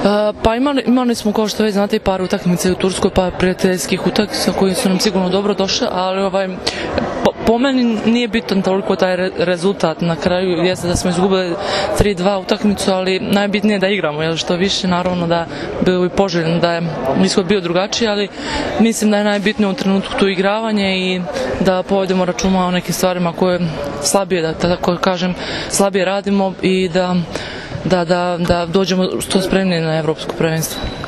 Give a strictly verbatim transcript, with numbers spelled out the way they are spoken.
Pa imali, imali smo, kao što već znate, i par utakmice u Turskoj, pa prijateljskih utakmica koji su nam sigurno dobro došle, ali ovaj, po, po meni nije bitan toliko taj re, rezultat na kraju. Jeste da smo izgubili tri dva utakmicu, ali najbitnije je da igramo, jer što više naravno da bilo bi poželjno da je ishod bio drugačiji, ali mislim da je najbitnije u trenutku tu igravanje i da povedemo računa o nekim stvarima koje slabije, da tako kažem, slabije radimo i da Da, da, da dođemo što spremnije na evropsko prvenstvo.